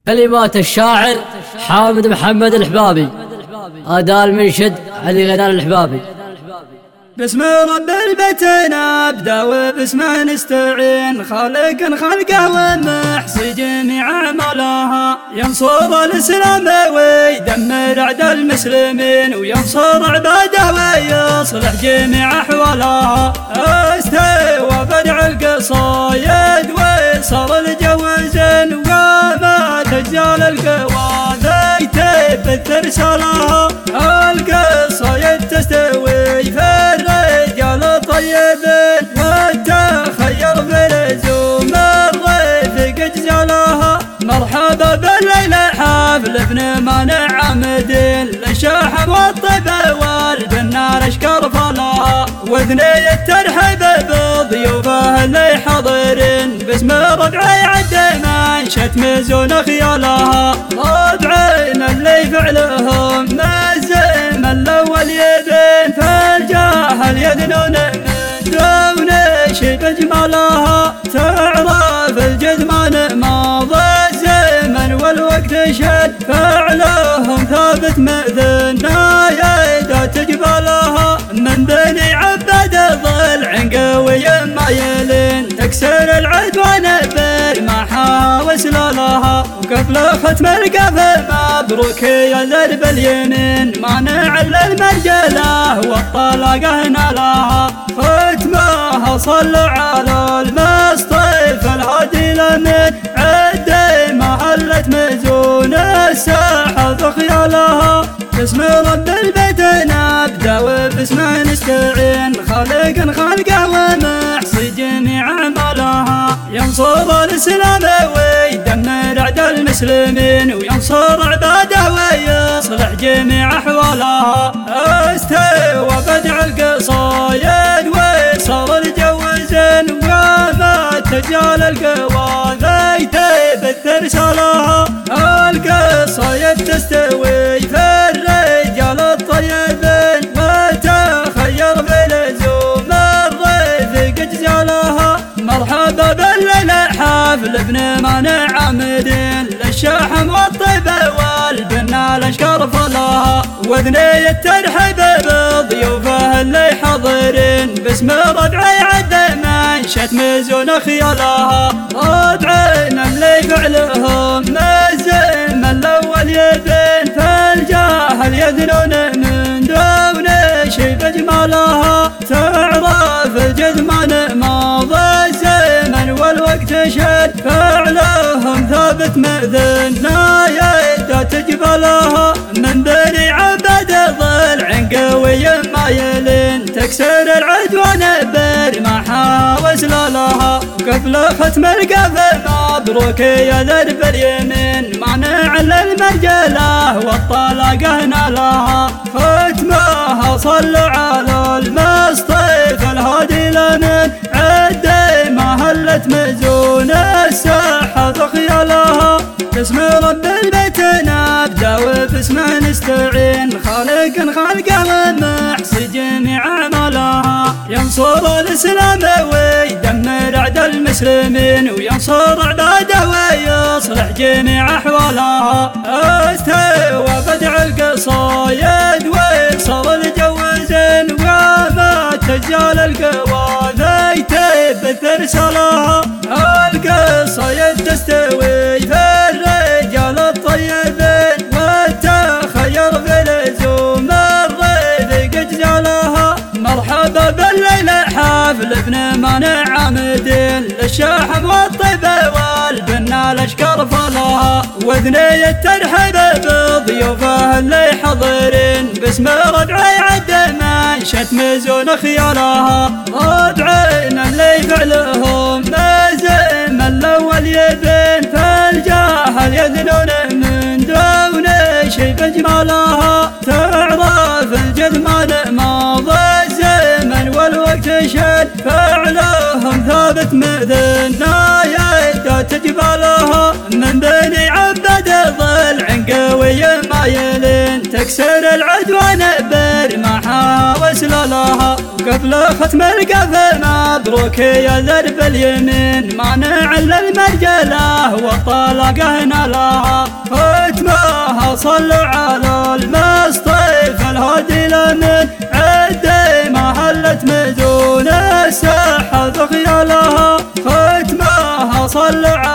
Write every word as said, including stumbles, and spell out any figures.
كلمات الشاعر حامد محمد الحبابي، أداء المنشد علي غنان الحبابي. باسم رب البيت نبدأ وباسمه نستعين، خالق خلقه ومحصي جميع أعمالها، ينصر الإسلام ويدمر أعداء المسلمين، وينصر عباده ويصلح جميع أحوالها. استوى بدع القصايد وصار الجوازين، وما تجزال القواذي تبث رسالها. القصايد تستوي في الرجال الطيبين، والتخير بلزوم الرفيق اجزالها. مرحبا بالليل حفل ابن مانع عمدين، للشحم والطيب والبنار اشكر فلاها، وثني الترحيب بضيوفه اللي حاضرين، باسم ربعي عدمان شتم زون خيالها. ربعين اللي فعلهم مزم الاول يبين، فالجاهل يدنون من دون شيب جمالها. تعرف الجذمان ماضى الزمن والوقت شد، فعلهم ثابت مثل نايدات جبالها. من بني عباد الضلع قوي مايلين، تكسر العدوان برماحها وسلالها. وقبل ختم القفل مبروك يا ذرب اليمين، مانع للمرجله والطلاقه نالها. ختمها صلوا على المصطفى الهادي الامين، عد محلة مزون الساحة بخيالها. باسم رب البيت نبدأ وباسمه نستعين، خالق خلقه ومحصي جميع أعمالها، ينصر الإسلام ويدمر أعداء المسلمين، وينصر عباده ويصلح جميع أحوالها. استوى بدع القصايد وصار الجوازين، وما تجال القواذي تبث رسالها. القصايد تستوي في الرجال الطيبين، وتخير بلزوم الرفيق اجزالها. مرحبا بالليل حفل ابن مانع عمدين، للشحم والطيب والبنال اشكر فلاها، وثني الترحيب بضيوفه اللي حاضرين، باسم ربعي عدمان شتم زون خيالها. ربعين اللي فعلهم مزم الاول يبين، فالجاهل يدنون من دون شيب جمالها. تعرف الجذمان ماضى الزمن والوقت شد، فعلهم ثابت مثل نايدات جبالها. من بني عباد الضلع قوي مايلين، تكسر العدوان برماحها وسلالها. وقبل ختم القفل مبروك يا ذرب اليمين، مانع للمرجله والطلاقه نالها. ختمها صلوا على المصطفى الهادي الامين، عد محلة مزون الساحة بخيالها. باسم رب البيت نبدأ وباسمه نستعين، خالق خلقه ومحصي جميع أعمالها، ينصر الإسلام ويدمر أعداء المسلمين، وينصر عباده ويصلح جميع أحوالها. استوى بدع القصايد وصار الجوازين، وما تجال القواذي تبث رسالها. القصايد تستوي في الرجال الطيبين، والتخير بلزوم الرفيق اجزالها. مرحبا بالليل حفل ابن مانع عمدين، للشحم والطيب والبنال اشكر فلاها، وثني الترحيب بضيوفه اللي حاضرين، باسم ربعي عدمان شتم زون خيالها. ربعين اللي فعلهم مزم الاول يبين، فالجاهل يدنون من دون شيب جمالها. تعرف الجذمان ماضى الزمن والوقت شد، فعلهم ثابت مثل نايدات جبالها. من بني عباد الضلع قوي مايلين، تكسر العدوان برماحها وسلالها. وقبل ختم القفل مبروك يا ذرب اليمين، مانع للمرجله والطلاقه نالها. صل على المصطفى الهادي لمن عدي ما هلت مدون السحة بخيالها ختمها صل على